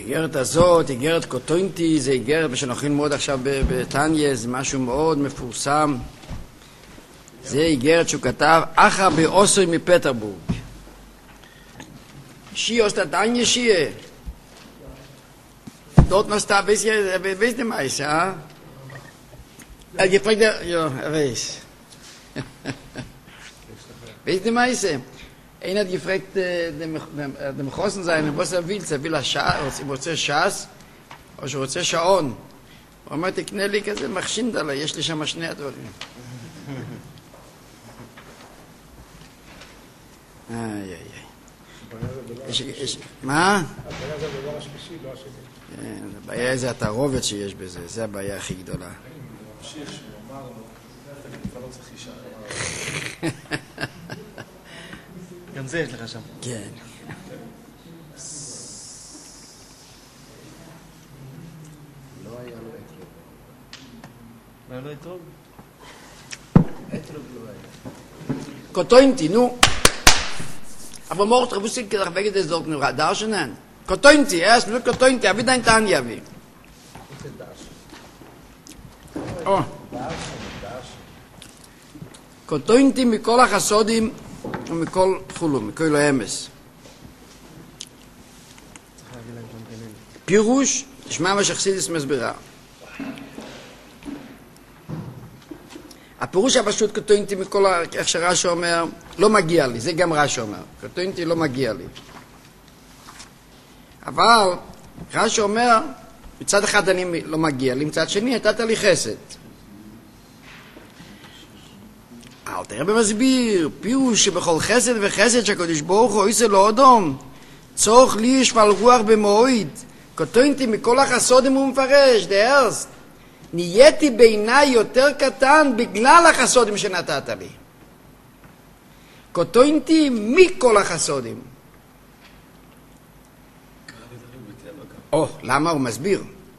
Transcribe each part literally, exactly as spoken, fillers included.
האיגרת הזאת, איגרת קוטוינטי, זה איגרת מה שאנחנו ללמוד עכשיו בתניה, זה משהו מאוד מפורסם. זה איגרת שהוא כתב אחר באוסוי מפטרבורג. שי אוסטה תניה שיה. Dort noch da, weißt du, weißt du meist, ja? Er gefragt, ja, er weiß. Weißt du meist? Einer hat gefragt, dem Chosen sein, was er will, er will er רוצה ש"ס, או שהוא רוצה שעון. הוא אמר, תקנה לי כזה מחשינדלה, יש לי שם שני הדברים. איי, איי, איי. מה? הבעיה זה הדבר השלישי, לא השני. כן, הבעיה זה התערובת שיש בזה, זה הבעיה הכי גדולה. אני ממשיך שהוא אמר לו, אתה כבר לא צריך אישה. גם זה יש לך שם. כן. לא היה לו אתרוג. מה לא אתרוג? אתרוג לא היה. קוטוינטי, נו. Aber morgen muss ich gedacht, wegen des dort nur da schon. Kotointi, erst nur Kotointi, wie dein Tanja wie. Oh. Kotointi mikol hasodim und mikol khulum, mikol emes. פירוש, תשמע מה שחסידס מסבירה. הפירוש הפשוט קוטוינטי מכל איך שרש"י אומר, לא מגיע לי, זה גם רש"י אומר. קוטוינטי לא מגיע לי. אבל רש"י אומר, מצד אחד אני לא מגיע לי, מצד שני נתת לי חסד. אל תראה במסביר, פירוש שבכל חסד וחסד שהקדוש ברוך הוא עושה לו אדום, צורך לי שפל רוח במועד, קוטוינטי מכל החסודים הוא מפרש, דארסט. נהייתי בעיניי יותר קטן בגלל החסודים שנתת לי. קוטוינטי מכל החסודים. או, למה הוא מסביר?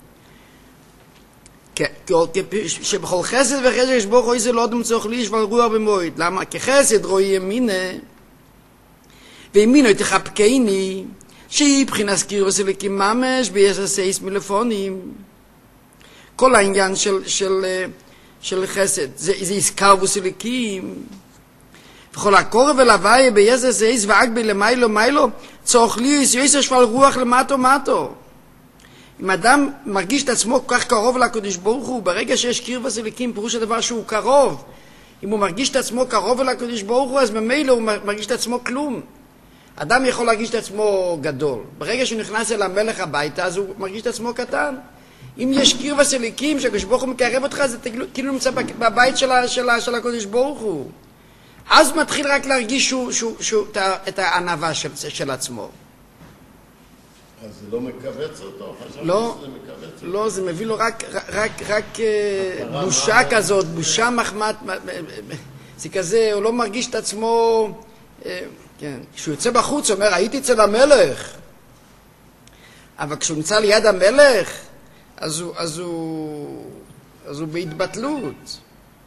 שבכל חסד וחסד יש ברוך הוא איזה לא אדם צורך לי שבל רוח במועד. למה? כחסד רואי ימינה וימינו תחפקני שהיא בחינה סקיר וסליקים ממש ביסר סייס מלפונים. כל העניין של, של, של חסד, זה, זה עסקר וסליקים. וכל הקורב ולוואי ביסר סייס ואגבי למיילו מיילו צורך לי יסר שבל רוח למטו מטו. אם אדם מרגיש את עצמו כל כך קרוב לקדוש ברוך הוא, ברגע שיש קיר וסליקים, פירוש הדבר שהוא קרוב. אם הוא מרגיש את עצמו קרוב לקדוש ברוך הוא, אז ממילא הוא מרגיש את עצמו כלום. אדם יכול להרגיש את עצמו גדול. ברגע שהוא נכנס אל המלך הביתה, אז הוא מרגיש את עצמו קטן. אם יש קיר וסליקים שהקדוש ברוך הוא מקרב אותך, זה כאילו נמצא בבית של, של, של הקדוש ברוך הוא. אז הוא מתחיל רק להרגיש שהוא, שהוא, שהוא, את הענווה של, של עצמו. אז זה לא מקבץ אותו? לא, לא, זה מביא לו רק, רק, רק בושה כזאת, בושה מחמת, זה כזה, הוא לא מרגיש את עצמו, כן, כשהוא יוצא בחוץ, הוא אומר, הייתי אצל המלך, אבל כשהוא נמצא ליד המלך, אז הוא, אז הוא, אז הוא בהתבטלות.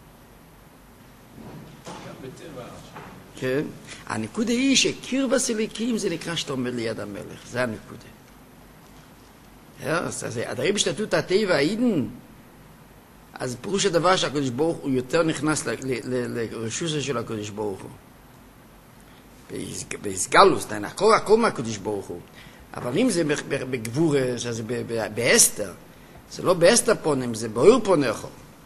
כן, הנקודה היא שקיר בסליקים זה נקרא שאתה עומד ליד המלך, זה הנקודה. אז הדברים בשתתות הטבע העידן, אז פירוש הדבר שהקדוש ברוך הוא יותר נכנס לרשוסה של הקדוש ברוך הוא. בהסגלוס, הכל הכל מהקדוש ברוך הוא. אבל אם זה בגבורס, אז זה באסתר. זה לא באסתר פונים, זה באור פונך.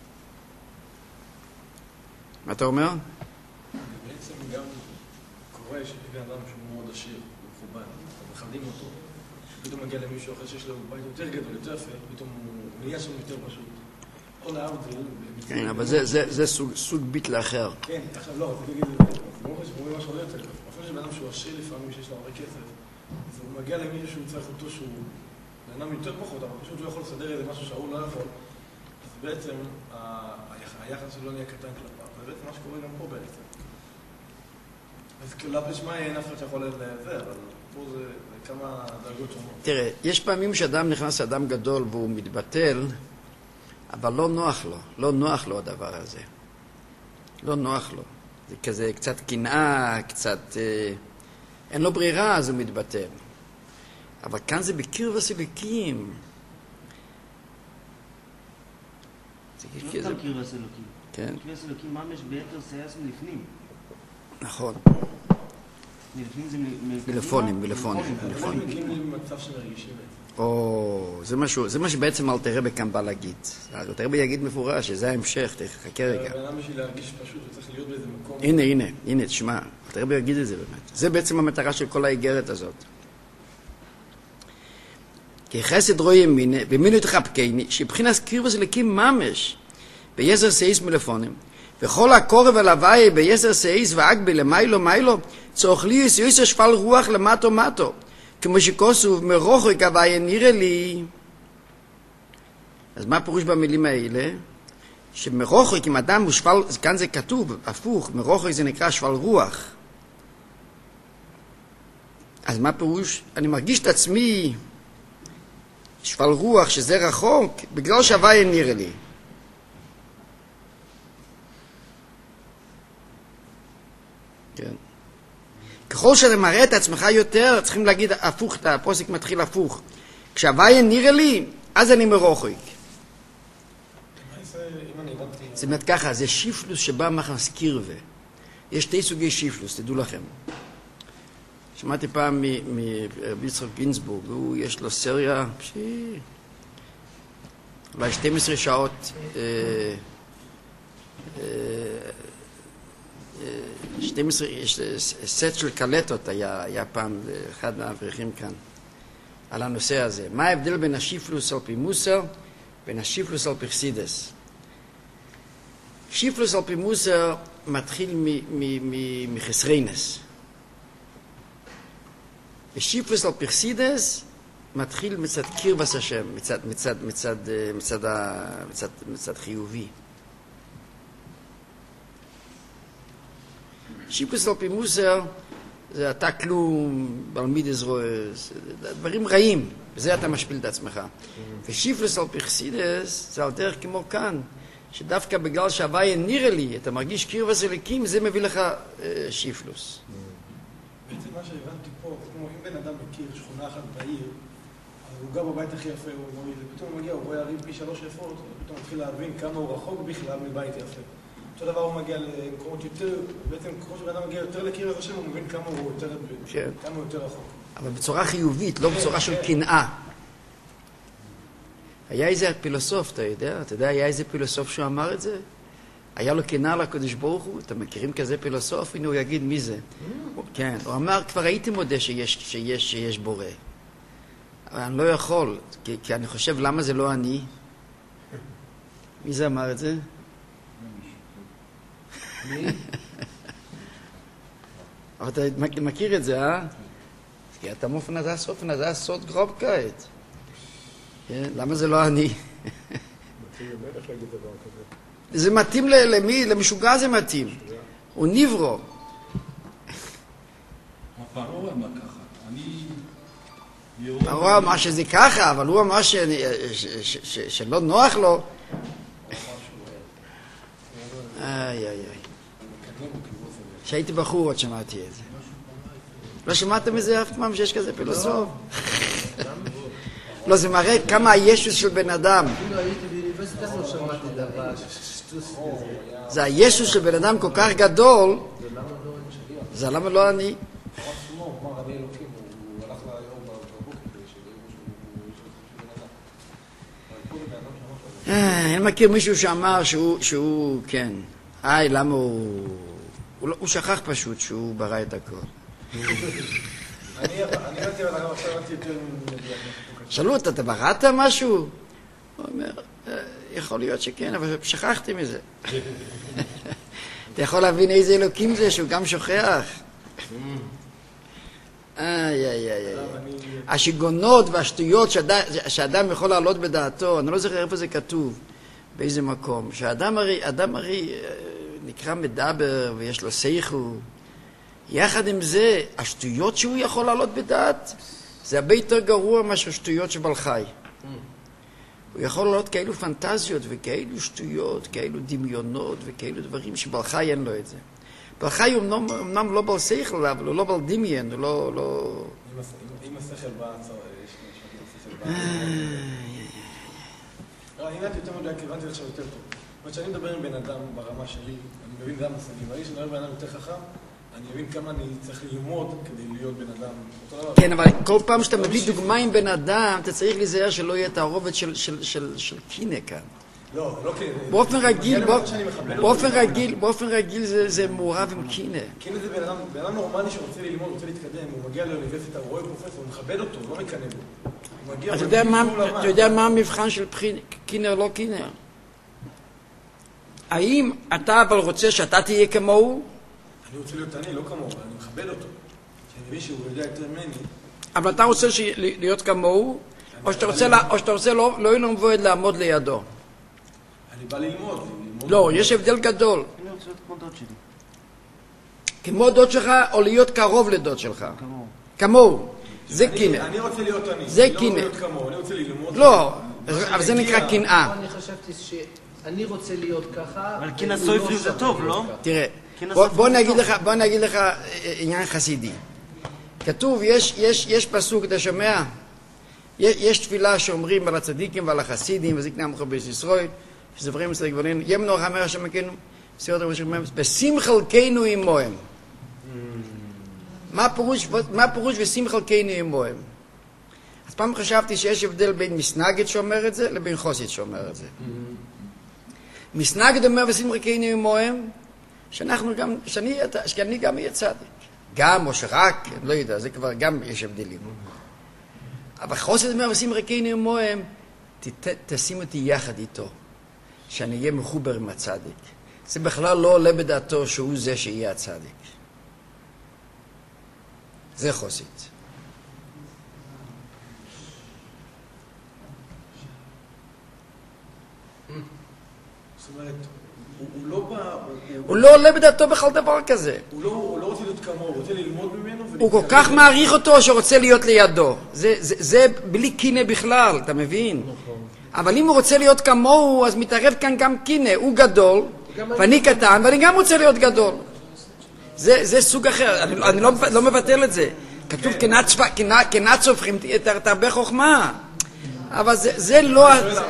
מה אתה אומר? בעצם גם קורה שבן אדם שהוא מאוד עשיר, מכובד, מכבדים אותו. פתאום מגיע למישהו אחרי שיש לו בית יותר גדול, יותר יפה, פתאום הוא נהיה שם יותר פשוט. או להבדיל. כן, אבל זה סוג ביטל אחר. כן, עכשיו לא, זה תגיד, ברוך הוא שאומרים משהו יותר. אפילו שבן אדם שהוא עשיר לפעמים, שיש לו הרבה כסף, אז הוא מגיע למישהו שהוא צריך אותו שהוא בן אדם יותר פחות, אבל פשוט הוא יכול לסדר איזה משהו שהוא לא יכול. אז בעצם היחס שלו נהיה קטן כלפיו. זה בעצם מה שקורה גם פה בעצם. אז כאילו, בשמה אין אף אחד שיכול לזה, אבל פה זה כמה דרגות שונות. תראה, יש פעמים שאדם נכנס לאדם גדול והוא מתבטל, אבל לא נוח לו, לא נוח לו הדבר הזה. לא נוח לו. זה כזה קצת קנאה, קצת... אה, אין לו ברירה, אז הוא מתבטל. אבל כאן זה בקרבס אלוקים. לא סתם קרבס אלוקים. כן. קרבס אלוקים ממש ביתר סייס מלפנים. נכון. מלפנים זה מ... מלפונים, מלפונים. איך מגיעים למצב שמרגישים את זה? או, זה משהו, זה מה שבעצם אלתר רבי כאן בא להגיד. אלתר רבי יגיד מפורש, שזה ההמשך, חכה רגע. אבל למה בשביל להרגיש פשוט, וצריך להיות באיזה מקום? הנה, הנה, הנה, תשמע, אלתר רבי יגיד את זה באמת. זה בעצם המטרה של כל האיגרת הזאת. כי חסד רואי ימינה, ומינו יתחבקני, שבחינס קרבס אלוקים ממש, ביסר סייס מלפונים, וכל הקורב על הוואי ביסר סייס ואגבי למיילו מיילו, צורך לי יסר שפל רוח למטו מטו, כמו שכוסוב מרוחק הוואי נראה לי. אז מה פירוש במילים האלה? שמרוחק אם אדם הוא שפל, כאן זה כתוב, הפוך, מרוחק זה נקרא שפל רוח. אז מה פירוש? אני מרגיש את עצמי שפל רוח שזה רחוק, בגלל שהוואי נראה לי. כן. ככל שאתה מראה את עצמך יותר, צריכים להגיד הפוך, הפוסק מתחיל הפוך. כשהוואי נראה לי, אז אני מרוחק. זאת אומרת ככה, זה שיפלוס שבא מחנס קירבה. יש שתי סוגי שיפלוס, תדעו לכם. שמעתי פעם מרבי יצחק גינזבורג, הוא יש לו סריה, אולי שתים עשרה שעות, שתים עשרה, סט של קלטות היה, היה פעם אחד מהאברכים כאן, על הנושא הזה. מה ההבדל בין השיפלוס על פי מוסר, בין השיפלוס על פי חסידס? שיפלוס על פי מוסר מתחיל מחסרינס. ושיפלוס על פי חסידס מתחיל מצד קרבס השם, מצד, מצד, מצד, מצד, מצד, מצד חיובי. שיפלוס על פי מוסר זה אתה כלום, בלמידס רואה, דברים רעים, בזה אתה משפיל את עצמך. ושיפלוס על פי חסידס זה על דרך כמו כאן, שדווקא בגלל שהוואי נראה לי, אתה מרגיש קרבס אלוקים, זה מביא לך אה, שיפלוס. בעצם מה שהבנתי פה, כמו אם בן אדם מכיר שכונה אחת בעיר, אז הוא גר בבית הכי יפה, הוא מוריד, ופתאום הוא מגיע, הוא רואה ערים פי שלוש יפות, ופתאום מתחיל להבין כמה הוא רחוק בכלל מבית יפה. אותו דבר הוא מגיע למקומות יותר, בעצם כמו שבן אדם מגיע יותר לקרב השם, הוא מבין כמה הוא יותר, כן. כמה הוא יותר רחוק. אבל בצורה חיובית, לא בצורה של קנאה. היה איזה פילוסוף, אתה יודע? אתה יודע, היה איזה פילוסוף שהוא אמר את זה? היה לו קנאה לקדוש ברוך הוא, אתם מכירים כזה פילוסוף? הנה הוא יגיד מי זה. כן, הוא אמר, כבר הייתי מודה שיש, שיש, שיש בורא. אבל אני לא יכול, כי, כי אני חושב, למה זה לא אני? מי זה אמר את זה? מי? אבל אתה מכיר את זה, אה? כי אתה מופנה, זה הסופנה, זה הסוד גרוב כעת. למה זה לא אני? זה מתאים למי? למשוגע זה מתאים. הוא נברו. הפרעה אמר ככה. אני... פרעה אמר שזה ככה, אבל הוא אמר שלא נוח לו. איי, איי, איי. כשהייתי בחור עוד שמעתי את זה. לא שמעתם מזה אף פעם שיש כזה פילוסוף? לא, זה מראה כמה הישוס של בן אדם. אפילו הייתי באוניברסיטה לא שמעתי דבר שטוס כזה. זה הישוס של בן אדם כל כך גדול, זה למה לא אני. הוא אמר רבי אלוקים, הוא הלך ליאור בבוקר כדי שיראו שהוא... אני מכיר מישהו שאמר שהוא, כן. איי, למה הוא... הוא שכח פשוט שהוא ברא את הכל. אני הבנתי, אבל עכשיו הבנתי יותר מדויק. שאלו אותה, אתה בראת משהו? הוא אומר, יכול להיות שכן, אבל שכחתי מזה. אתה יכול להבין איזה אלוקים זה שהוא גם שוכח? איי, איי, איי. השיגונות והשטויות שאדם יכול לעלות בדעתו, אני לא זוכר איפה זה כתוב, באיזה מקום, שהאדם הרי, אדם הרי נקרא מדבר ויש לו שכל, יחד עם זה, השטויות שהוא יכול לעלות בדעת, זה הרבה יותר גרוע מאשר שטויות של בעל חי. הוא יכול לעלות כאלו פנטזיות וכאלו שטויות, כאלו דמיונות וכאלו דברים שבעל חי אין לו את זה. בעל חי הוא אמנם לא בעל שכל, אבל הוא לא בעל דמיין, הוא לא... לא... אם השכל בא, יש השכל בא. אני יודעת יותר מדי, כי הבנתי עכשיו יותר טוב. זאת אומרת שאני מדבר עם בן אדם ברמה שלי, אני מבין גם מושגים, אבל כשאני מדבר עם בן אדם יותר חכם, אני מבין כמה אני צריך ללמוד כדי להיות בן אדם. כן, אבל כל פעם שאתה מביא דוגמה עם בן אדם, אתה צריך להיזהר שלא יהיה תערובת של קינה כאן. לא, לא קינה. באופן רגיל, באופן רגיל, באופן רגיל זה מעורב עם קינה. קינה זה בן אדם, בן אדם נורמלי שרוצה ללמוד, רוצה להתקדם, הוא מגיע לאוניברסיטה, הוא רואה פרופסור, הוא מכבד אותו, הוא לא מקנא בו. אתה יודע מה המבחן של קינר לא קינר? האם אתה אבל רוצה שאתה תהיה כמוהו? אני רוצה להיות אני, לא כמוהו, אבל אני מכבד אותו. שאני מבין שהוא יודע יותר ממני. אבל אתה רוצה להיות כמוהו, או שאתה רוצה לא ילמוד לעמוד לידו? אני בא ללמוד. לא, יש הבדל גדול. אני רוצה להיות כמו דוד שלי. כמו דוד שלך, או להיות קרוב לדוד שלך? כמוהו. כמוהו. זה קינא. אני רוצה להיות אני. זה קינא. אני לא רוצה להיות כמוהו, אני רוצה ללמוד. לא, אבל זה נקרא קנאה. אני חשבתי שאני רוצה להיות ככה. אבל קנאה סופרי זה טוב, לא? תראה, בוא נגיד לך, בוא נגיד לך עניין חסידי. כתוב, יש פסוק, אתה שומע? יש תפילה שאומרים על הצדיקים ועל החסידים, וזקנה עמך בית ישראל, שזברים מסתר גבולין, ימנו רחמי השם אלוקינו, סירות המשכם, ושים חלקנו עמהם. מה פירוש, מה פירוש ושים חלקנו עמהם? אז פעם חשבתי שיש הבדל בין מסנגד שאומר את זה, לבין חוסית שאומר את זה. מסנגד אומר ושים חלקנו עמהם, שאנחנו גם, שאני, שאני גם אהיה צדיק. גם או שרק, לא יודע, זה כבר גם יש הבדלים. אבל חוסית אומר ושים חלקנו עמהם, תשים אותי יחד איתו, שאני אהיה מחובר עם הצדיק. זה בכלל לא עולה בדעתו שהוא זה שיהיה הצדיק. זה חוסית. זאת אומרת, הוא לא בא... הוא לא עולה בדעתו בכלל דבר כזה. הוא לא רוצה להיות כמוהו, הוא רוצה ללמוד ממנו. הוא כל כך מעריך אותו שרוצה להיות לידו. זה בלי קינא בכלל, אתה מבין? אבל אם הוא רוצה להיות כמוהו, אז מתערב כאן גם קינא. הוא גדול, ואני קטן, ואני גם רוצה להיות גדול. זה סוג אחר, אני לא מבטל את זה. כתוב קנאת סופרים, תרבה חוכמה. אבל זה לא,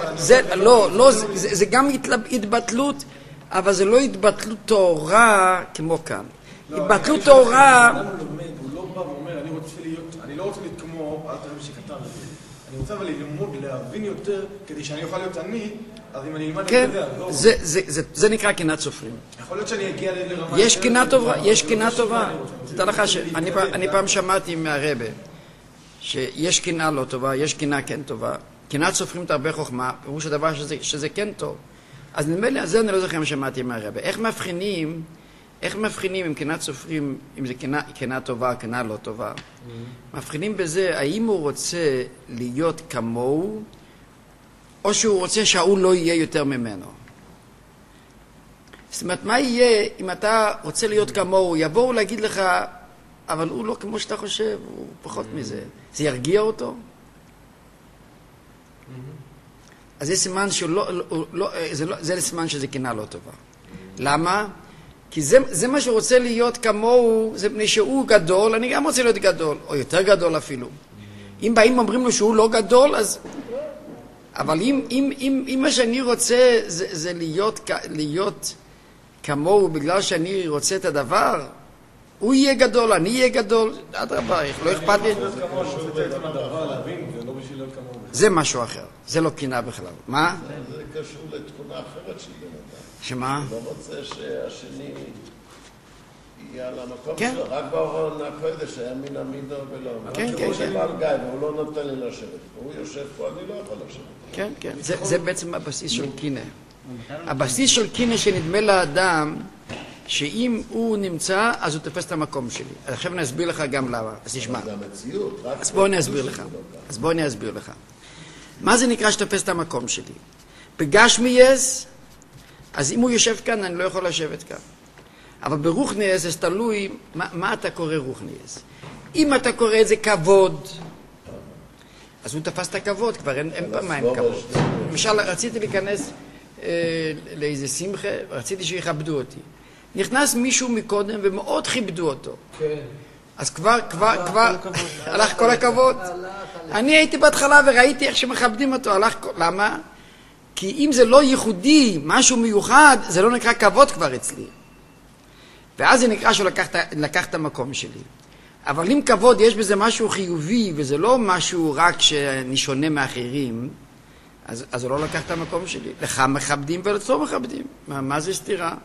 זה גם התבטלות, אבל זה לא התבטלות תורה כמו כאן. התבטלות תורה... הוא לא בא ואומר, אני לא רוצה להיות כמו, אל תראה שכתב את זה. אני רוצה אבל ללמוד, להבין יותר, כדי שאני אוכל להיות אני, אז אם אני אלמד, אני יודע. זה נקרא קנאת סופרים. יכול להיות שאני אגיע לרמה... יש קנאה טובה, יש קנאה טובה. תדע לך שאני פעם שמעתי מהרבא, שיש קנאה לא טובה, יש קנאה כן טובה. קנאת סופרים תרבה חוכמה, פירוש הדבר שזה כן טוב. אז נדמה לי, על זה אני לא זוכר אם שמעתי מהרבא. איך מבחינים, איך מבחינים אם קנאת סופרים, אם זה קנאה טובה, קנאה לא טובה? מבחינים בזה, האם הוא רוצה להיות כמוהו, או שהוא רוצה שההוא לא יהיה יותר ממנו. זאת אומרת, מה יהיה אם אתה רוצה להיות כמוהו, יבואו להגיד לך, אבל הוא לא כמו שאתה חושב, הוא פחות מזה. זה ירגיע אותו? אז זה סימן שלא, לא, זה, לא, זה סימן שזה קנאה לא טובה. למה? כי זה, זה מה שרוצה להיות כמוהו, זה פני שהוא גדול, אני גם רוצה להיות גדול, או יותר גדול אפילו. אם באים אומרים לו שהוא לא גדול, אז... אבל אם, אם, אם, אם מה שאני רוצה זה, זה להיות, להיות כמוהו בגלל שאני רוצה את הדבר, הוא יהיה גדול, אני אהיה גדול, אדרבה, לא אכפת לי. זה משהו אחר, זה לא קנאה בכלל. מה? זה קשור לתכונה אחרת של בן אדם. שמה? לא רוצה שהשני יהיה על המקום שלו, רק באורון הקודש היה מן המידו ולא. כן, כן, כן. הוא בעל גיא והוא לא נותן לי לשבת. הוא יושב פה, אני לא יכול לשבת. כן, כן. זה בעצם הבסיס של קנאה. הבסיס של קנאה שנדמה לאדם שאם הוא נמצא, אז הוא תופס את המקום שלי. אז עכשיו אני אסביר לך גם למה. אז תשמע. זה המציאות. אז בוא אני אסביר לך. אז בוא אני אסביר לך. מה זה נקרא שתופס את המקום שלי? בגשמייס, אז אם הוא יושב כאן, אני לא יכול לשבת כאן. אבל ברוחניאס זה תלוי, מה, מה אתה קורא רוחניאס? אם אתה קורא את זה כבוד, אז הוא תפס את הכבוד, כבר אין, אין פעמיים כבוד. למשל, רציתי להיכנס אה, לאיזה שמחה, רציתי שיכבדו אותי. נכנס מישהו מקודם ומאוד כיבדו אותו. כן. אז כבר, כבר, כבר, הלך כל הכבוד. אני הייתי בהתחלה וראיתי איך שמכבדים אותו, הלך, למה? כי אם זה לא ייחודי, משהו מיוחד, זה לא נקרא כבוד כבר אצלי. ואז זה נקרא שהוא לקח, לקח את המקום שלי. אבל אם כבוד יש בזה משהו חיובי, וזה לא משהו רק שאני שונה מאחרים, אז, אז הוא לא לקח את המקום שלי. לך מכבדים ולצור מכבדים. מה, מה זה סתירה?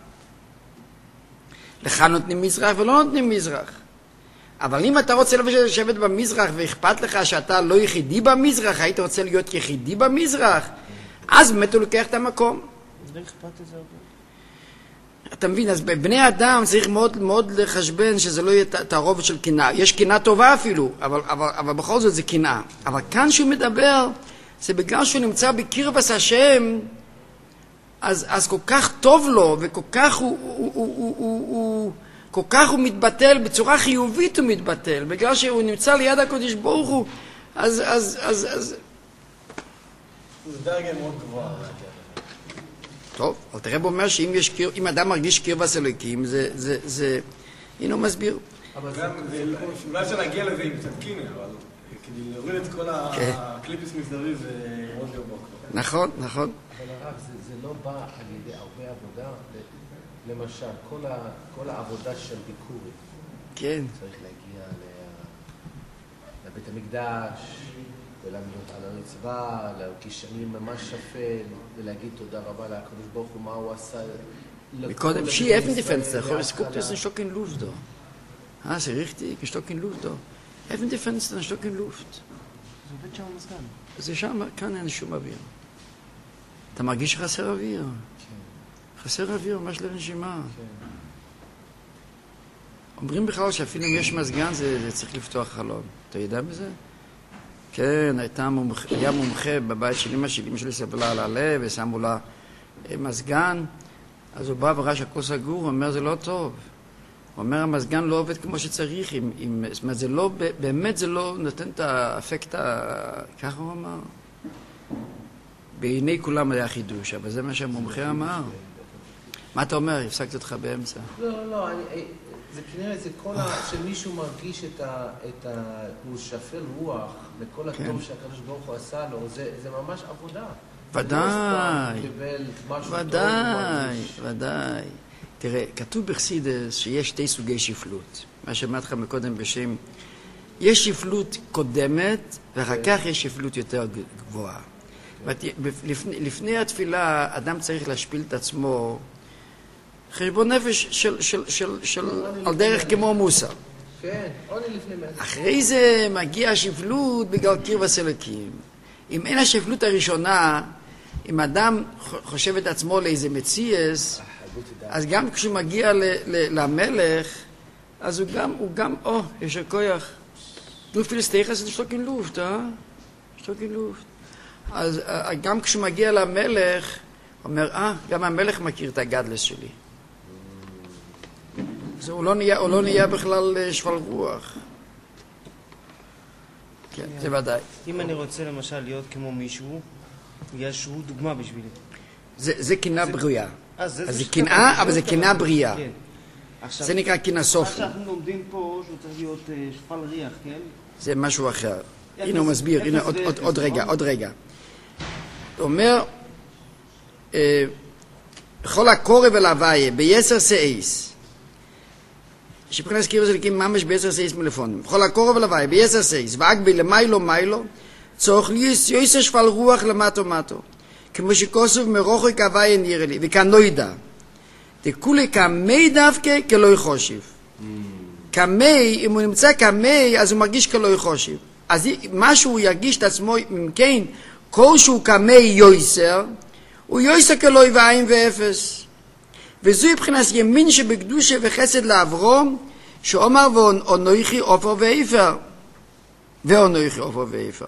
לך נותנים מזרח ולא נותנים מזרח. אבל אם אתה רוצה לשבת במזרח ואכפת לך שאתה לא יחידי במזרח, היית רוצה להיות יחידי במזרח, אז באמת הוא לוקח את המקום. לא אכפת את זה הרבה. אתה מבין, אז בבני אדם צריך מאוד מאוד לחשבן שזה לא יהיה תערובת של קנאה. יש קנאה טובה אפילו, אבל, אבל, אבל בכל זאת זה קנאה. אבל כאן שהוא מדבר, זה בגלל שהוא נמצא בקרבת השם, אז, אז כל כך טוב לו, וכל כך הוא, הוא, הוא, הוא, הוא, הוא, כל כך הוא מתבטל, בצורה חיובית הוא מתבטל, בגלל שהוא נמצא ליד הקדוש ברוך הוא, אז, אז, אז, אז... זה דרגה מאוד גבוהה. טוב, אבל תראה בו אומר שאם יש קיר, אם אדם מרגיש קרבת אלוקים, זה, זה, זה, הנה הוא מסביר. אבל גם, אולי אפשר להגיע לזה עם קצת קינה, אבל כדי להוריד את כל הקליפיס מסביב זה מאוד גבוה. נכון, נכון. אבל הרב, זה לא בא על ידי הרבה עבודה, למשל, כל העבודה של ביקורת. כן. צריך להגיע לבית המקדש, ולעמוד על הרצפה, להרגיש שאני ממש שפל, ולהגיד תודה רבה לקדוש ברוך הוא, מה הוא עשה. מקודם, שי אבן דיפנס, da habe ich guckt es ein Stock in Luft da. Ah, ist richtig, ein Stock in Luft da. Evan Defense, ein Stock in Luft. זה עובד שם המזגן. זה שם, כאן אין שום אוויר. אתה מרגיש שחסר אוויר. חסר אוויר, ממש לנשימה. אומרים בכלל שאפילו אם יש מזגן, זה, זה צריך לפתוח חלון. אתה יודע בזה? כן, הייתה מומח, היה מומחה בבית של אמא שלי, אמא שלי סבלה על הלב, ושמו לה מזגן, אז הוא בא וראה שהכל סגור, הוא אומר, זה לא טוב. הוא אומר, המזגן לא עובד כמו שצריך, עם, עם, זאת אומרת, זה לא, באמת זה לא נותן את האפקט, ככה הוא אמר. בעיני כולם היה חידוש, אבל זה מה שהמומחה אמר. מה אתה אומר? הפסקתי אותך באמצע. לא, לא, אני... זה כנראה, זה כל ה... שמישהו מרגיש את ה... את ה... הוא שפל רוח לכל הטוב שהקדוש ברוך הוא עשה לו, זה, זה ממש עבודה. ודאי, ודאי, ודאי. תראה, כתוב בחסידות שיש שתי סוגי שפלות. מה שאמרתי לך מקודם בשם, יש שפלות קודמת, ואחר כך יש שפלות יותר גבוהה. לפני, לפני התפילה, אדם צריך להשפיל את עצמו, חשבון נפש של, של, של, של, על דרך כמו מוסר. כן, עוני לפני מעט. אחרי זה מגיע השפלות בגלל קרבת אלוקים. אם אין השפלות הראשונה, אם אדם חושב את עצמו לאיזה מציאס, אז גם כשהוא מגיע ל, ל, למלך, אז הוא גם, הוא גם, או, יש הכוח. Du willst dich, also ein Stock in Luft, אה? Stock in Luft. אז גם כשהוא מגיע למלך, הוא אומר, אה, גם המלך מכיר את הגדלס שלי. אז הוא לא נהיה, הוא לא נהיה בכלל שפל רוח. כן, זה ודאי. אם אני רוצה למשל להיות כמו מישהו, יש הוא דוגמה בשבילי. זה, זה קנאה בריאה. אז זה קנאה, אבל זה קנאה בריאה. זה נקרא קנאה סופי. עכשיו אנחנו לומדים פה שהוא צריך להיות שפל ריח, כן? זה משהו אחר. הנה הוא מסביר, הנה עוד רגע, עוד רגע. הוא אומר, כל הקורב אל הוויה, ביסר סעיס, שבחינס קרבת אלוקים ממש ביסר סעיס מלפונים, כל הקורב אל הוויה, ביסר סעיס, ואגבי למיילו מיילו, צורך ליס יויסר שפל רוח למטו מטו, כמו שכוסוב מרוחק הוויה נראה לי, וכנוידע, תקולי כמי דווקא כלוי חושיב. כמי, אם הוא נמצא כמי, אז הוא מרגיש כלוי חושיב. אז מה שהוא ירגיש את עצמו, אם כן, כל שהוא כמי יויסר, הוא יויסר כלוי ועין ואפס. וזו מבחינת ימין שבקדושה וחסד לאברום, שאומר ואונויכי אופר ואיפר. ואונויכי אופר ואיפר.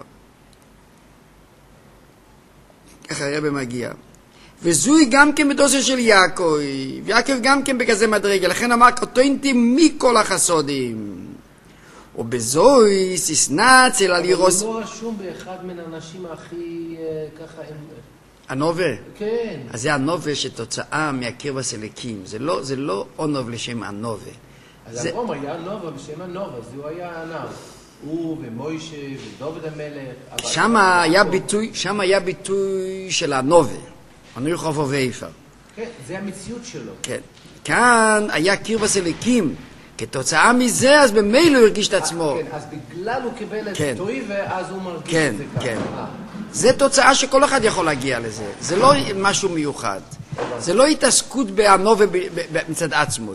ככה הרב מגיע. וזוהי גם כן בדוסר של יעקב, ויעקב גם כן בכזה מדרגה, לכן אמר, קטונתי מכל החסודים. ובזוהי סיסנץ אלא לירוס... אבל הוא לא רשום באחד מן האנשים הכי ככה... הנובה? כן. אז זה הנובה שתוצאה מהקרבת אלוקים, זה לא, זה לא עונוב לשם הנובה. אז אברום היה נובה בשם הנובה, אז הוא היה הנער. הוא ומוישה ודוד המלך. שם היה ביטוי, שם היה ביטוי של הנובה. אני חופו ואיפה. כן, זה המציאות שלו. כן. כאן היה קרבס אליקים. כתוצאה מזה, אז במילא הוא הרגיש את עצמו. כן, אז בגלל הוא קיבל את כן. טוי, ואז הוא מרגיש כן, את זה ככה. כן. זה תוצאה שכל אחד יכול להגיע לזה. זה לא משהו מיוחד. זה לא התעסקות בהנובה מצד עצמו.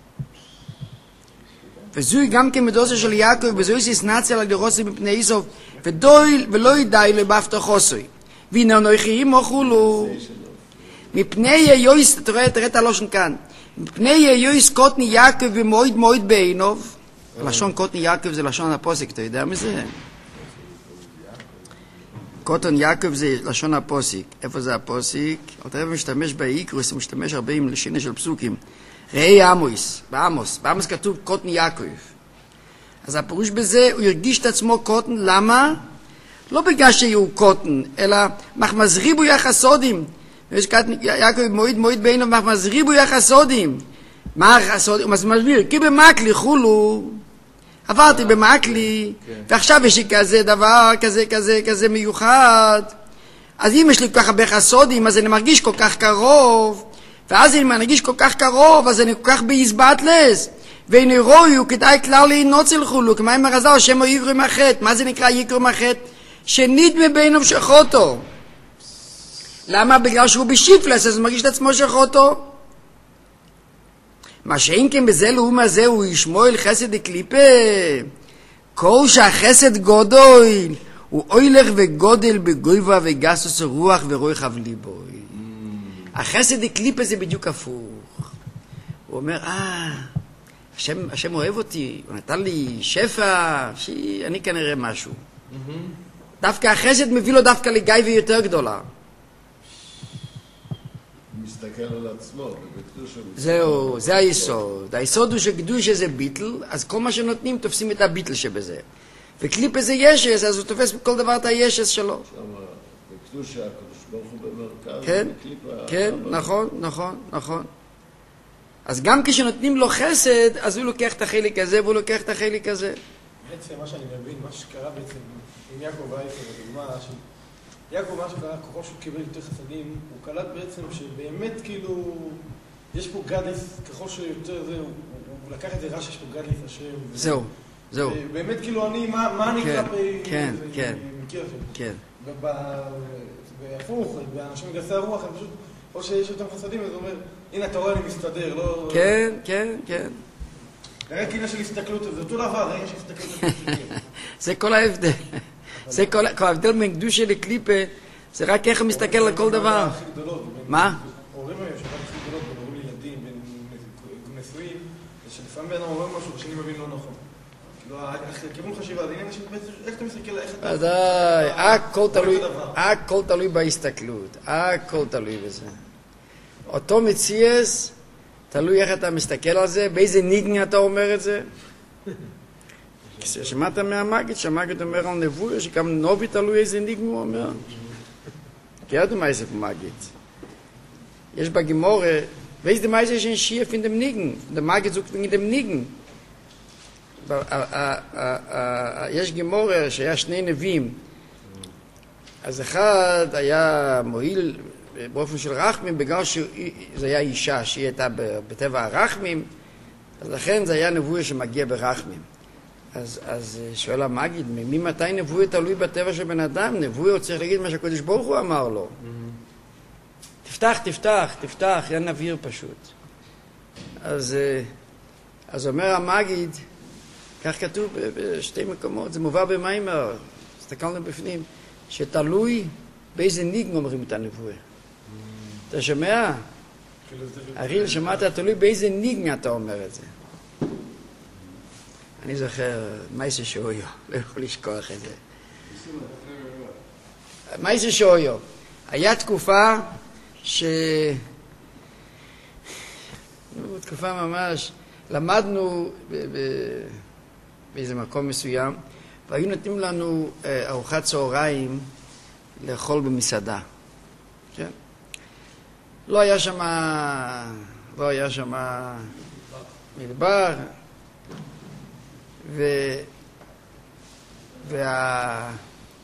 וזוהי גם כמדוסה של יעקב, וזוהי סיסנציה לדירוסי מפני איסוף, ודויל ולא ידעי לבהבטחוסוי. והנה אנוכי עמו לו. מפני יויס, תראה, תראה את הלושן כאן. מפני יויס קוטני יעקב ומועד מועד בעינוב. לשון קוטני יעקב זה לשון הפוסק, אתה יודע מזה? קוטן יעקב זה לשון הפוסק. איפה זה הפוסק? אתה יודע, משתמש באיקרוס, הוא משתמש הרבה עם לשינה של פסוקים. ראי עמוס, בעמוס, בעמוס כתוב קוטן יעקב. אז הפירוש בזה, הוא הרגיש את עצמו קוטן, למה? לא בגלל שהוא קוטן, אלא מחמז ריבו יחסודים. ויש יעקב מועד מועד בעינו, מחמז ריבו יחסודים. מה החסודים? הוא מסביר, כי במקלי חולו, עברתי במקלי, ועכשיו יש לי כזה דבר, כזה כזה כזה מיוחד. אז אם יש לי כל כך הרבה חסודים, אז אני מרגיש כל כך קרוב. ואז אם אני מרגיש כל כך קרוב, אז אני כל כך בהזבטלס. והנה רואו, כדאי כלל להינוצל חולו, כמה אם הרזל, שמו יקרו מחט. מה זה נקרא יקרו מחט? שנדמה בינו שחוטו. למה? בגלל שהוא בשיפלס, אז הוא מרגיש את עצמו שחוטו. מה שאין כן בזה לאום הזה, הוא ישמוע אל חסד הקליפה. כל שהחסד גודל, הוא אוילך וגודל בגויבה וגסוס רוח ורוח אבליבוי. החסד הקליפה זה בדיוק הפוך. הוא אומר, אה, השם, השם אוהב אותי, הוא נתן לי שפע, שאני כנראה משהו. דווקא החסד מביא לו דווקא לגאווה יותר גדולה. הוא מסתכל על עצמו, ובקדוש הוא... זהו, זה היסוד. היסוד הוא שקדושה זה ביטל, אז כל מה שנותנים תופסים את הביטל שבזה. וקליפה זה ישס, אז הוא תופס בכל דבר את הישס שלו. שם, בקדושה, הקדוש ברוך הוא במרכז, כן, בקליפה... כן, נכון, נכון, נכון. אז גם כשנותנים לו חסד, אז הוא לוקח את החלק הזה, והוא לוקח את החלק הזה. בעצם מה שאני מבין, מה שקרה בעצם עם יעקב וייסר, בדוגמה של... יעקב, מה שקרה, ככל שהוא קיבל יותר חסדים, הוא קלט בעצם שבאמת כאילו, יש פה גדליס, ככל שיותר זה, הוא, הוא לקח את זה רע שיש פה גדליס השם. זהו, זהו. באמת כאילו אני, מה, מה אני כן, כלפי... כן, כן. מכיר אותם. כן. בהפוך, באנשים מגסי הרוח, הם פשוט, או שיש אותם חסדים, אז הוא אומר, הנה אתה רואה, אני מסתדר, לא... כן, כן, כן. רק עניין של הסתכלות, זה אותו דבר, עניין של הסתכלות. זה כל ההבדל. זה כל ההבדל בין קדושה לקליפה, זה רק איך הוא מסתכל על כל דבר. מה? הורים היום שבא הכי גדולות בין הורים לילדים, בין נשואים, זה שלפעמים בן אומר משהו ושאני מבין לא נכון. כאילו, הכיוון חשיבה, זה עניין איך אתה מסתכל, איך אתה... ודאי, הכל תלוי בהסתכלות, הכל תלוי בזה. אותו מציאס, תלוי איך אתה מסתכל על זה, באיזה ניגן אתה אומר את זה. שמעת מהמגיד, שהמגיד אומר על נבוא, שגם נובי תלוי איזה ניגן הוא אומר. כי ידעו מה איזה מגיד. יש בגימורה, ואיזה מה איזה שאין שיף אין דם ניגן, המגיד זוג אין דם ניגן. יש גימורה שהיה שני נביאים, אז אחד היה מועיל באופן של רחמים, בגלל שזה היה אישה שהיא הייתה בטבע הרחמים, אז לכן זה היה נבואה שמגיע ברחמים. אז, אז שואל המגיד, ממתי נבואה תלוי בטבע של בן אדם? נבואה הוא צריך להגיד מה שהקדוש ברוך הוא אמר לו. תפתח, תפתח, תפתח, יהיה נביר פשוט. אז, אז אומר המגיד, כך כתוב בשתי מקומות, זה מובא במיימר, הסתכלנו בפנים, שתלוי באיזה ניגן אומרים את הנבואה. אתה שומע? אריל, שמעת, תלוי באיזה ניגן אתה אומר את זה. אני זוכר, מייסה שאויו, לא יכול לשכוח את זה. מייסה שאויו, היה תקופה ש... תקופה ממש, למדנו ב... ב... באיזה מקום מסוים, והיו נותנים לנו אה, ארוחת צהריים לאכול במסעדה. כן? לא היה שם, לא היה שם מדבר, ו... וה...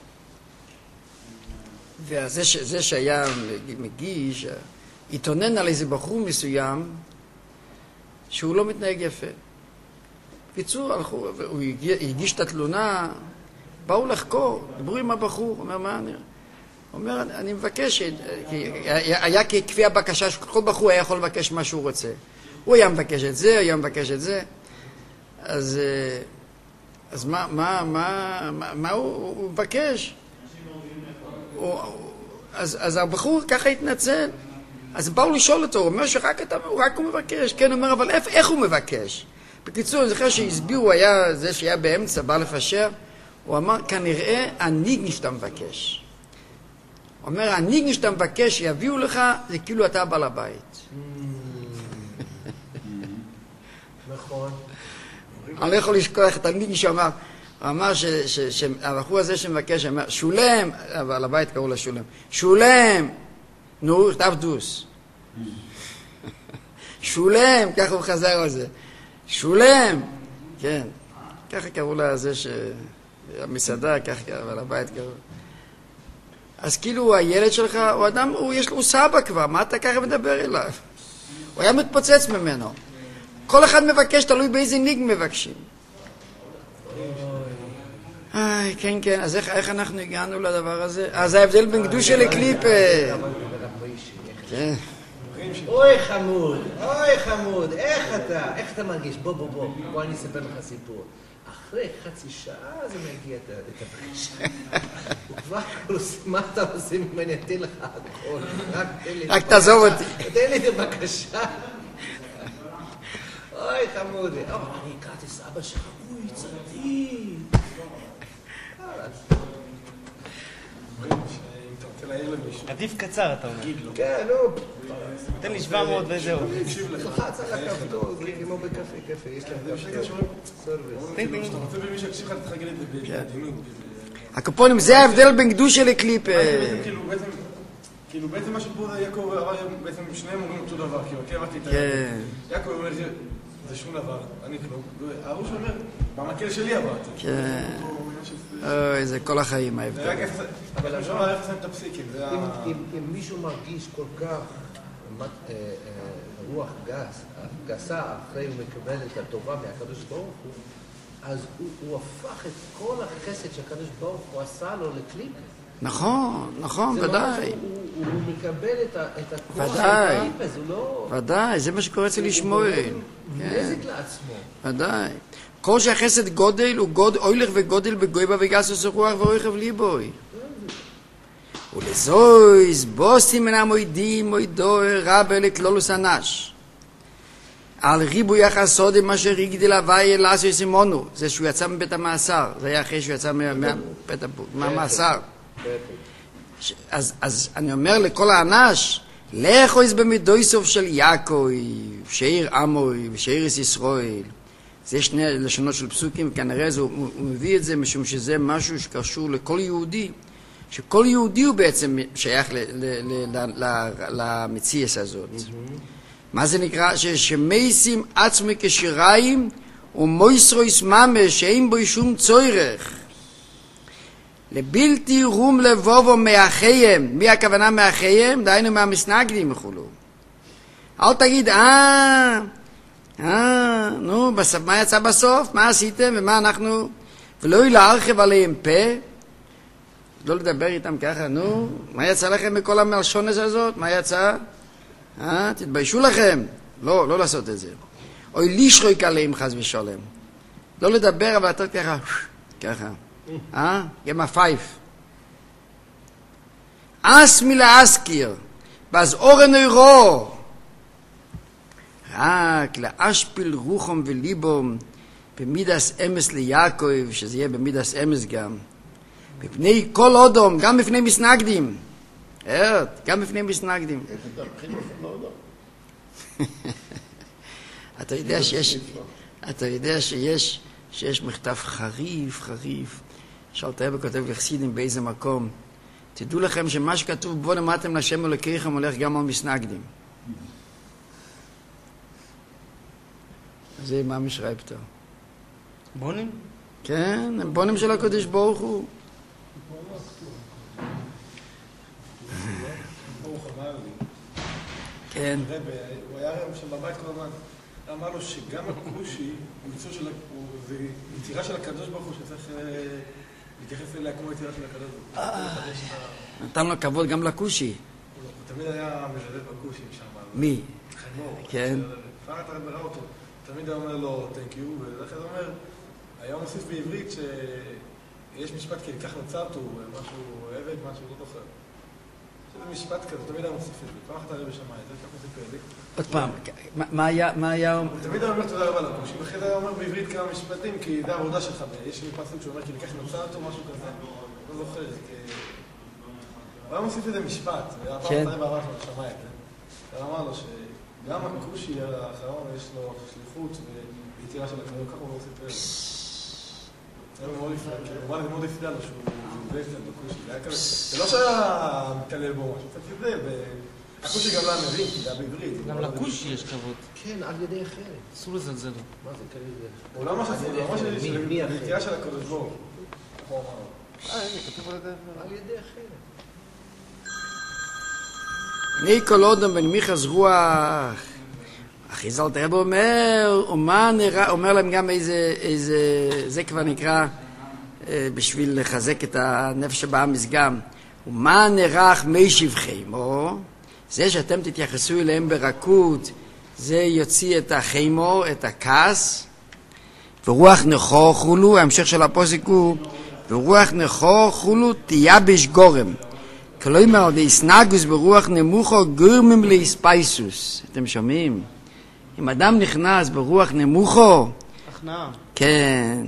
וזה ש... זה שהיה מגיש, התעונן על איזה בחור מסוים שהוא לא מתנהג יפה. קיצור, הלכו, הוא הגיע, הגיש את התלונה, באו לחקור, דיברו עם הבחור, אומר, מה אני... אומר, אני מבקש, היה כפי הבקשה, כל בחור היה יכול לבקש מה שהוא רוצה. הוא היה מבקש את זה, הוא היה מבקש את זה. אז, אז מה, מה, מה, מה, מה הוא, הוא מבקש? הוא, אז, אז הבחור ככה התנצל. אז באו לשאול אותו, הוא אומר שרק אתה, רק הוא מבקש. כן, הוא אומר, אבל איך, איך הוא מבקש? בקיצור, אני זוכר שהסבירו, היה זה שהיה באמצע, בא לפשר, הוא אמר, כנראה הניגני שאתה מבקש. הוא אומר, הניגני שאתה מבקש שיביאו לך, זה כאילו אתה בעל הבית. נכון. אני לא יכול לשכוח את הניגני שאמר, הוא אמר שהבחור הזה שמבקש, הוא אומר, שולם, בעל הבית קראו לה שולם, שולם, נו, כתב דוס. שולם, ככה הוא חזר על זה. שולם, כן, ככה קראו לה זה שהמסעדה, ככה קראו, בעל הבית קראו. אז כאילו הילד שלך, הוא אדם, הוא, יש לו, הוא סבא כבר, מה אתה ככה מדבר אליו? הוא היה מתפוצץ ממנו. כל אחד מבקש, תלוי באיזה ניג מבקשים. איי, כן, כן, אז איך, איך אנחנו הגענו לדבר הזה? אז ההבדל בין קדושה לקליפה. כן. אוי חמוד, אוי חמוד, איך אתה, איך אתה מרגיש? בוא, בוא, בוא, בוא אני אספר לך סיפור. אחרי חצי שעה זה מגיע את הבקשה. הוא כבר עושה, מה אתה עושה ממני? אתן לך הכל. רק תעזוב אותי. תן לי את הבקשה. אוי חמוד. אני הכרתי סבא שלך, הוא יצרתי. עדיף קצר, אתה אומר. כן, נו. תן לי שבע מאות וזהו. לחץ על הכפתור, זה כמו בקפה, קפה, יש להם כפתור. סרוויס. כשאתה רוצה במי שיקשיב לך, אתה תגיד את זה בעדינות. הקופונים, זה ההבדל בין קדושה לקליפה. כאילו בעצם מה שפה זה יעקב, בעצם שניהם אומרים אותו דבר, כאילו, כן, אמרתי את ה... יעקב אומר, זה שום דבר, אני כלום. הראש אומר, במקל שלי עברתי. כן. אוי, זה כל החיים ההבדל. אבל אני שומע איך עושים את הפסיקים. אם מישהו מרגיש כל כך רוח גסה אחרי הוא מקבל את הטובה מהקדוש ברוך הוא, אז הוא הפך את כל החסד שהקדוש ברוך הוא עשה לו לקליפה. נכון, נכון, ודאי. הוא מקבל את הכוח של ודאי. הקליפה, זה לא... ודאי, זה מה שקורה אצל ישמעאל. נזק לעצמו. ודאי. כל שהחסד גודל הוא גודל, אוילך וגודל בגויבה וגסוס רוח ורוחב ליבוי. ולזויז בוסים מן המוידים מוידו רבה לכלולוס הנש. על ריבוי החסוד עם אשר הגדיל הווי לעשו יסימונו. זה שהוא יצא מבית המאסר. זה היה אחרי שהוא יצא מהמאסר. אז, אז אני אומר לכל האנש, לכו איז במידוי סוף של יעקב, שאיר עמוי ושאיר ישראל. זה שני לשונות של פסוקים, כנראה זה, הוא, הוא מביא את זה משום שזה משהו שקשור לכל יהודי, שכל יהודי הוא בעצם שייך ל, ל, ל, ל, ל, למציאס הזאת. Mm-hmm. מה זה נקרא? שמייסים עצמי כשיריים ומויסרויס ממש שאין בו שום צורך. לבלתי רום לבובו מאחייהם. מי הכוונה מאחייהם? דהיינו מהמסנגדים וכולו. אל תגיד, אה, אה, נו, בסוף, מה יצא בסוף? מה עשיתם ומה אנחנו? ולא להרחיב עליהם פה, לא לדבר איתם ככה, נו, מה יצא לכם מכל המלשונס הזאת? מה יצא? אה, תתביישו לכם. לא, לא לעשות את זה. אוי לישרויק עליהם חס ושלום. לא לדבר, אבל אתה ככה, ככה. אה? גם הפייף. אס מילה אסקיר, באז אורן אוירו. רק לאשפיל רוחם וליבום, במידס אמס ליעקב, שזה יהיה במידס אמס גם. בפני כל אודום, גם בפני מסנגדים. ערד, גם בפני מסנגדים. אתה יודע שיש, אתה יודע שיש, שיש מכתב חריף, חריף. שאלתרעב כותב לחסידים באיזה מקום. תדעו לכם שמה שכתוב בו נמדתם להשם אלוקיכם הולך גם על מסנגדים. זה מה משרייבתו. בונים? כן, הם בונים של הקדוש ברוך הוא. ברוך אמר לי, כן. הוא היה שם בבית כל הזמן, אמר לו שגם הכושי הוא יצור של, זה יצירה של הקדוש ברוך הוא שצריך להתייחס אליה כמו יצירה של הקדוש ברוך הוא. נתן לו כבוד גם לכושי. הוא תמיד היה מזלזל בכושי שם. מי? חמור. כן. פעם אתה ראה אותו, תמיד היה אומר לו thank you, ולכן הוא אומר, היה מוסיף בעברית שיש משפט כי לקח לצרטו, משהו עבד, משהו לא זוכר. זה משפט כזה, תמיד היה מוסיף את זה. פעם אחת הרבי שמע את זה, ככה זה פרק. עוד פעם, מה היה... הוא תמיד היה אומר תודה רבה לכושי, ואחרי זה היה אומר בעברית כמה משפטים, כי זה העבודה שלך. יש לי פסוק שאומר כי לקח לצרטו, משהו כזה, לא זוכר. הוא היה מוסיף איזה משפט, והפעם אחת הרבי אמר לו, שמע את זה. הוא אמר לו שגם הכושי האחרון יש לו שליחות ויצירה של הקדוש, ככה הוא עושה פרק. הוא אמר לי מאוד הפריע לו שהוא זלזל קצת בכושי, זה היה כזה, זה לא שהיה מתעלל בו משהו, קצת זלזל, הכושי גם לא היה מבין, כי זה היה בעברית. גם לכושי יש כבוד. כן, על ידי אחרת. אסור לזלזל. מה זה כזה? הוא לא ממש אסור, הוא ממש יצירה של הקדוש ברוך הוא. אה, הנה, כתוב על ידי על ידי אחרת. מי כל אודם בנמיכס רוח. אחיזל תרב אומר, ומה נראה, אומר להם גם איזה, איזה, זה כבר נקרא בשביל לחזק את הנפש שבעם מסגם. ומה נרח מי שבחים, או זה שאתם תתייחסו אליהם ברכות, זה יוציא את החיימו, את הכעס, ורוח נכו חולו, ההמשך של הפוסק הוא, ורוח נכו חולו תייבש גורם. כלומר, להסנגוס ברוח נמוכו גורמים להספייסוס. אתם שומעים? אם אדם נכנס ברוח נמוכו, הכנעה. כן.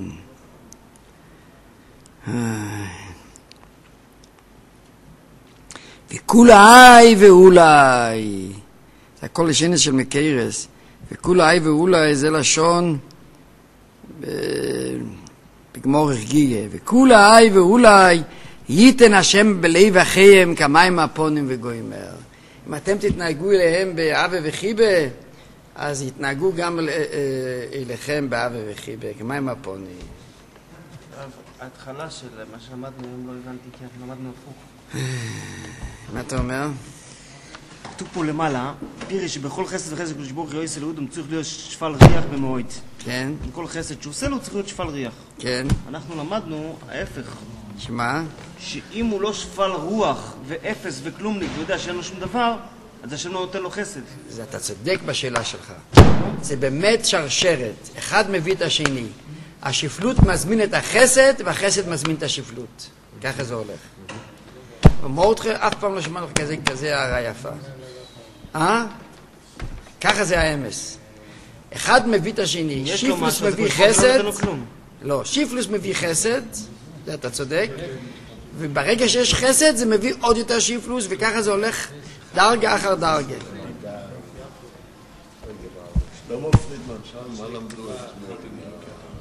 וכולי ואולי, זה הכל לשנס של מקרס, וכולי ואולי זה לשון בגמור רגיעה, וכולי ואולי ייתן השם בלב אחיהם כמים הפונים וגוימר. אם אתם תתנהגו אליהם באהבה וחיבה, אז יתנהגו גם אליכם באהבה וחיבה, כמים הפונים. ההתחלה של מה שלמדנו היום לא הבנתי, כי אנחנו למדנו הפוך. מה אתה אומר? כתוב פה למעלה, פירי שבכל חסד וחסד קדוש ברוך הוא יעשה לאודם צריך להיות שפל ריח במועד. כן. בכל חסד שהוא עושה לו צריך להיות שפל ריח. כן. אנחנו למדנו ההפך. שמה? שאם הוא לא שפל רוח ואפס וכלומניק ויודע שאין לו שום דבר, אז השם לא נותן לו חסד. זה אתה צודק בשאלה שלך. זה באמת שרשרת. אחד מביא את השני. השפלות מזמין את החסד והחסד מזמין את השפלות. ככה זה הולך. ומורדכי אף פעם לא שמענו כזה, כזה הערה יפה. אה? ככה זה האמס. אחד מביא את השני. שיפלוס מביא חסד. לא, שיפלוס מביא חסד. זה אתה צודק. וברגע שיש חסד זה מביא עוד יותר שיפלוס, וככה זה הולך דרגה אחר דרגה. שלמה פרידמן, שם מה למדו את